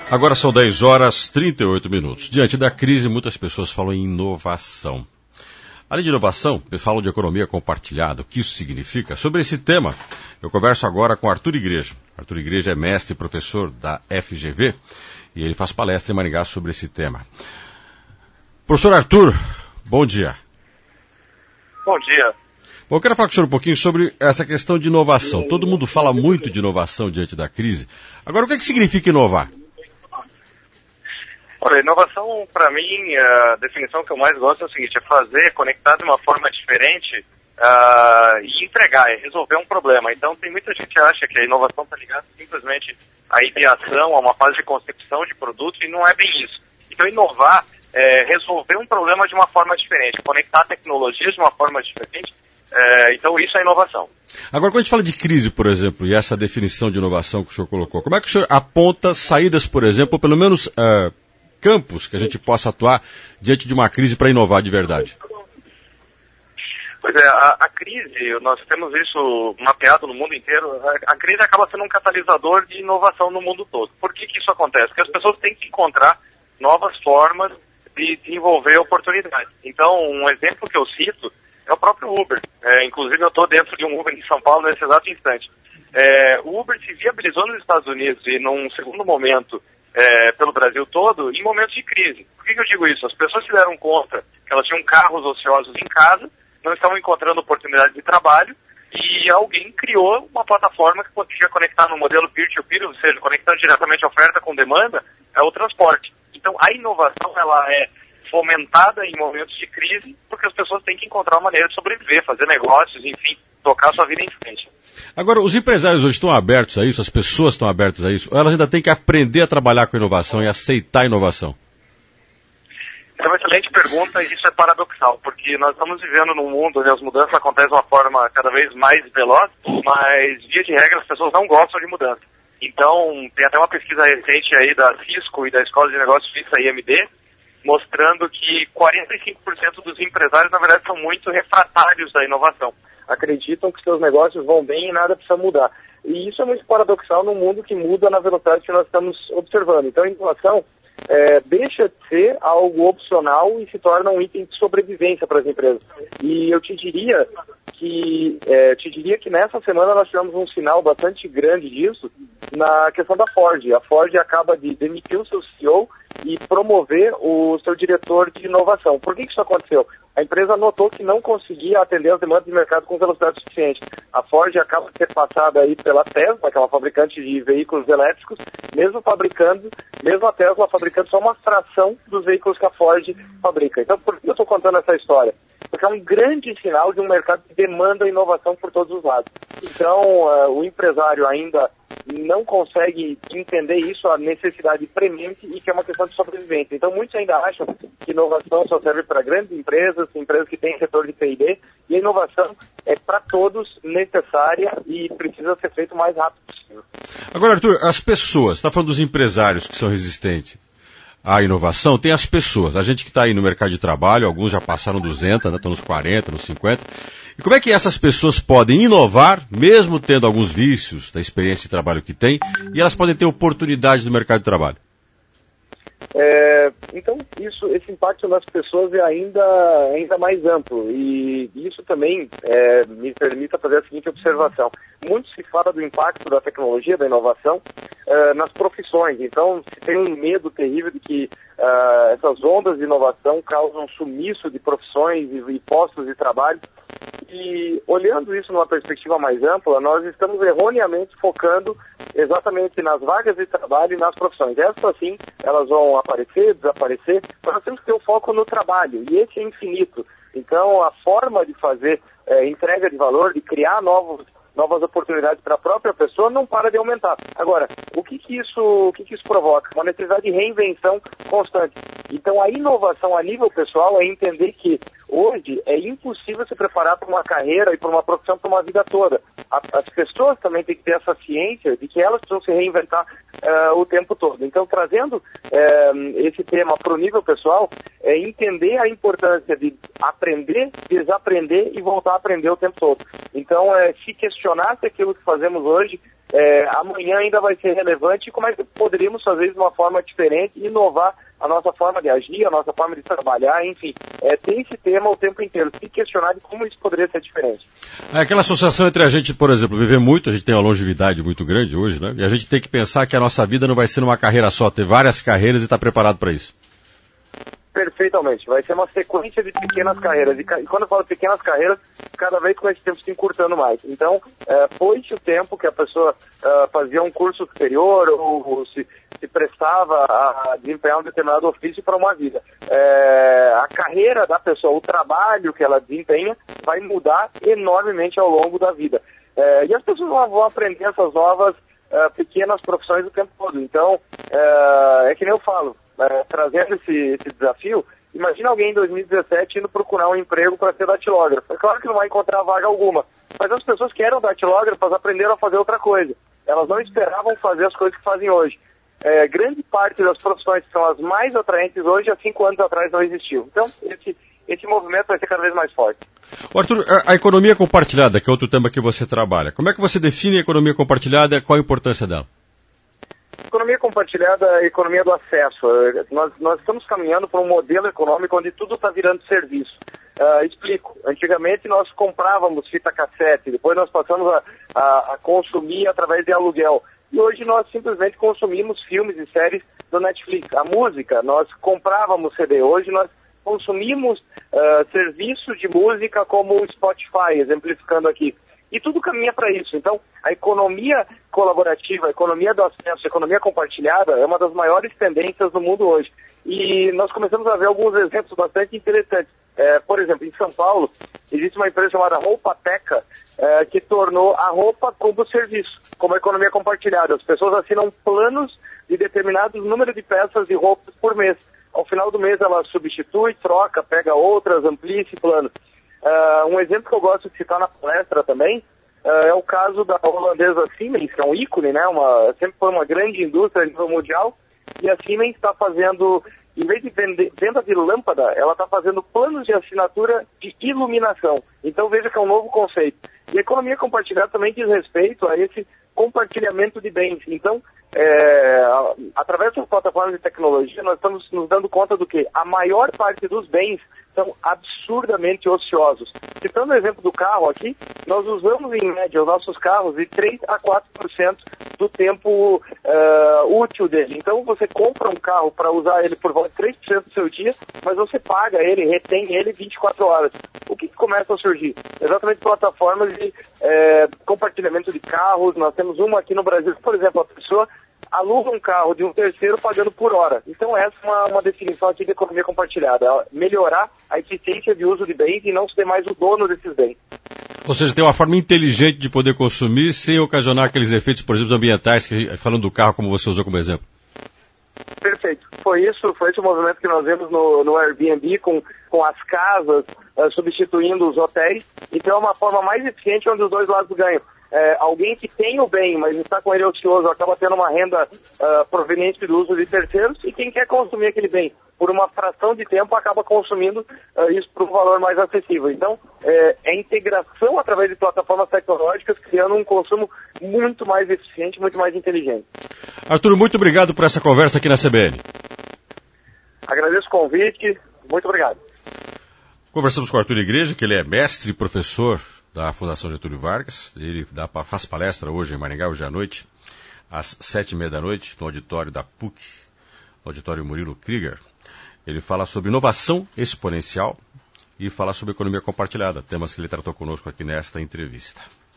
Agora são 10 horas e 38 minutos. Diante da crise, muitas pessoas falam em inovação. Além de inovação, falam de economia compartilhada, o que isso significa. Sobre esse tema, eu converso agora com Arthur Igreja. Arthur Igreja é mestre e professor da FGV e ele faz palestra em Maringá sobre esse tema. Professor Arthur, bom dia. Bom dia. Bom, eu quero falar com o senhor um pouquinho sobre essa questão de inovação. Todo mundo fala muito de inovação diante da crise. Agora, o que significa inovar? Olha, inovação, para mim, a definição que eu mais gosto é o seguinte, é fazer, conectar de uma forma diferente e entregar, é resolver um problema. Então, tem muita gente que acha que a inovação está ligada simplesmente à ideação, a uma fase de concepção de produto, e não é bem isso. Então, inovar é resolver um problema de uma forma diferente, conectar tecnologias de uma forma diferente. Então, isso é inovação. Agora, quando a gente fala de crise, por exemplo, e essa definição de inovação que o senhor colocou, como é que o senhor aponta saídas, por exemplo, ou pelo menos campos que a gente possa atuar diante de uma crise para inovar de verdade? Pois é, a crise, nós temos isso mapeado no mundo inteiro, a crise acaba sendo um catalisador de inovação no mundo todo. Por que isso acontece? Porque as pessoas têm que encontrar novas formas de desenvolver oportunidades. Então, um exemplo que eu cito é o próprio Uber. Inclusive, eu estou dentro de um Uber em São Paulo nesse exato instante. O Uber se viabilizou nos Estados Unidos e, num segundo momento, pelo Brasil todo, em momentos de crise. Por que eu digo isso? As pessoas se deram conta que elas tinham carros ociosos em casa, não estavam encontrando oportunidade de trabalho, e alguém criou uma plataforma que podia conectar no modelo peer-to-peer, ou seja, conectando diretamente a oferta com demanda, o transporte. Então, a inovação, ela é fomentada em momentos de crise, porque as pessoas têm que encontrar uma maneira de sobreviver, fazer negócios, enfim, tocar sua vida em frente. Agora, os empresários hoje estão abertos a isso? As pessoas estão abertas a isso? Ou elas ainda têm que aprender a trabalhar com inovação e aceitar a inovação? Essa é uma excelente pergunta e isso é paradoxal, porque nós estamos vivendo num mundo onde as mudanças acontecem de uma forma cada vez mais veloz, mas, via de regra, as pessoas não gostam de mudança. Então, tem até uma pesquisa recente aí da Cisco e da Escola de Negócios Suíça IMD, mostrando que 45% dos empresários, na verdade, são muito refratários à inovação. Acreditam que seus negócios vão bem e nada precisa mudar. E isso é muito paradoxal num mundo que muda na velocidade que nós estamos observando. Então, a inovação deixa de ser algo opcional e se torna um item de sobrevivência para as empresas. E eu te diria que nessa semana nós tivemos um sinal bastante grande disso na questão da Ford. A Ford acaba de demitir o seu CEO e promover o seu diretor de inovação. Por que isso aconteceu? A empresa notou que não conseguia atender as demandas do mercado com velocidade suficiente. A Ford acaba de ser passada aí pela Tesla, que é uma fabricante de veículos elétricos, mesmo a Tesla fabricando só uma fração dos veículos que a Ford fabrica. Então, por que eu estou contando essa história? Porque é um grande sinal de um mercado que demanda inovação por todos os lados. Então, o empresário ainda não consegue entender isso, a necessidade premente e que é uma questão de sobrevivência. Então, muitos ainda acham que inovação só serve para grandes empresas que têm setor de P&D, e a inovação é para todos necessária e precisa ser feita o mais rápido possível. Agora, Arthur, as pessoas, você está falando dos empresários que são resistentes à inovação, tem as pessoas, a gente que está aí no mercado de trabalho, alguns já passaram 200, estão nos 40, nos 50, e como é que essas pessoas podem inovar, mesmo tendo alguns vícios da experiência de trabalho que têm, e elas podem ter oportunidade no mercado de trabalho? Então, esse impacto nas pessoas é ainda mais amplo, e isso também me permite fazer a seguinte observação. Muito se fala do impacto da tecnologia, da inovação, nas profissões. Então, se tem um medo terrível de que essas ondas de inovação causam sumiço de profissões e postos de trabalho. E olhando isso numa perspectiva mais ampla, nós estamos erroneamente focando exatamente nas vagas de trabalho e nas profissões. Essas, sim, elas vão aparecer, desaparecer, mas nós temos que ter o foco no trabalho, e esse é infinito. Então, a forma de fazer entrega de valor, de criar novas oportunidades para a própria pessoa não para de aumentar. Agora, o que isso provoca? Uma necessidade de reinvenção constante. Então, a inovação a nível pessoal é entender que Hoje é impossível se preparar para uma carreira e para uma profissão para uma vida toda. As pessoas também têm que ter essa ciência de que elas precisam se reinventar o tempo todo. Então, trazendo esse tema para o nível pessoal, é entender a importância de aprender, desaprender e voltar a aprender o tempo todo. Então, se questionar se aquilo que fazemos hoje, amanhã ainda vai ser relevante e como é que poderíamos fazer isso de uma forma diferente e inovar a nossa forma de agir, a nossa forma de trabalhar, enfim. Tem esse tema o tempo inteiro, se questionar de como isso poderia ser diferente. Aquela associação entre a gente, por exemplo, viver muito, a gente tem uma longevidade muito grande hoje, né? E a gente tem que pensar que a nossa vida não vai ser numa carreira só, ter várias carreiras e estar preparado para isso. Perfeitamente, vai ser uma sequência de pequenas carreiras, e quando eu falo pequenas carreiras, cada vez com esse tempo se encurtando mais. Então, foi-se o tempo que a pessoa fazia um curso superior ou se prestava a desempenhar um determinado ofício para uma vida. A carreira da pessoa, o trabalho que ela desempenha, vai mudar enormemente ao longo da vida. E as pessoas vão aprender essas novas pequenas profissões o tempo todo. Então, é que nem eu falo, trazendo esse desafio, imagina alguém em 2017 indo procurar um emprego para ser datilógrafo. É claro que não vai encontrar vaga alguma, mas as pessoas que eram datilógrafas aprenderam a fazer outra coisa. Elas não esperavam fazer as coisas que fazem hoje. Grande parte das profissões que são as mais atraentes hoje, há 5 anos atrás não existiu. Então, esse movimento vai ser cada vez mais forte. Arthur, a economia compartilhada, que é outro tema que você trabalha, como é que você define a economia compartilhada e qual a importância dela? Economia compartilhada é a economia do acesso. Nós estamos caminhando para um modelo econômico onde tudo está virando serviço. Explico. Antigamente nós comprávamos fita cassete, depois nós passamos a consumir através de aluguel. E hoje nós simplesmente consumimos filmes e séries do Netflix. A música, nós comprávamos CD. Hoje nós consumimos serviços de música como o Spotify, exemplificando aqui. E tudo caminha para isso. Então, a economia colaborativa, a economia do acesso, a economia compartilhada é uma das maiores tendências do mundo hoje. E nós começamos a ver alguns exemplos bastante interessantes. Por exemplo, em São Paulo, existe uma empresa chamada Roupateca, que tornou a roupa como serviço, como economia compartilhada. As pessoas assinam planos de determinado número de peças de roupas por mês. Ao final do mês ela substitui, troca, pega outras, amplia esse plano. Um exemplo que eu gosto de citar na palestra também é o caso da holandesa Siemens, que é um ícone, né? Sempre foi uma grande indústria a nível mundial, e a Siemens está fazendo, em vez de venda de lâmpada, ela está fazendo planos de assinatura de iluminação. Então veja que é um novo conceito. E a economia compartilhada também diz respeito a esse compartilhamento de bens. Então, através das plataformas de tecnologia, nós estamos nos dando conta do que a maior parte dos bens são absurdamente ociosos. Citando o exemplo do carro aqui, nós usamos em média os nossos carros de 3 a 4% do tempo útil dele. Então você compra um carro para usar ele por volta de 3% do seu dia, mas você paga ele, retém ele 24 horas. O que começa a surgir? Exatamente plataformas de compartilhamento de carros. Nós temos uma aqui no Brasil, por exemplo, a pessoa aluga um carro de um terceiro pagando por hora. Então essa é uma definição aqui de economia compartilhada. Melhorar a eficiência de uso de bens e não ser mais o dono desses bens. Ou seja, tem uma forma inteligente de poder consumir sem ocasionar aqueles efeitos, por exemplo, ambientais, falando do carro como você usou como exemplo. Perfeito. Foi esse o movimento que nós vemos no Airbnb com as casas substituindo os hotéis. Então é uma forma mais eficiente onde os dois lados ganham. Alguém que tem o bem, mas está com ele ocioso, acaba tendo uma renda proveniente do uso de terceiros, e quem quer consumir aquele bem por uma fração de tempo acaba consumindo isso por um valor mais acessível. Então, é integração através de plataformas tecnológicas, criando um consumo muito mais eficiente, muito mais inteligente. Arthur, muito obrigado por essa conversa aqui na CBN. Agradeço o convite, muito obrigado. Conversamos com o Arthur Igreja, que ele é mestre e professor da Fundação Getúlio Vargas. Ele faz palestra hoje em Maringá, hoje à noite, às 7h30 da noite, no auditório da PUC, no auditório Murilo Krieger. Ele fala sobre inovação exponencial e fala sobre economia compartilhada, temas que ele tratou conosco aqui nesta entrevista.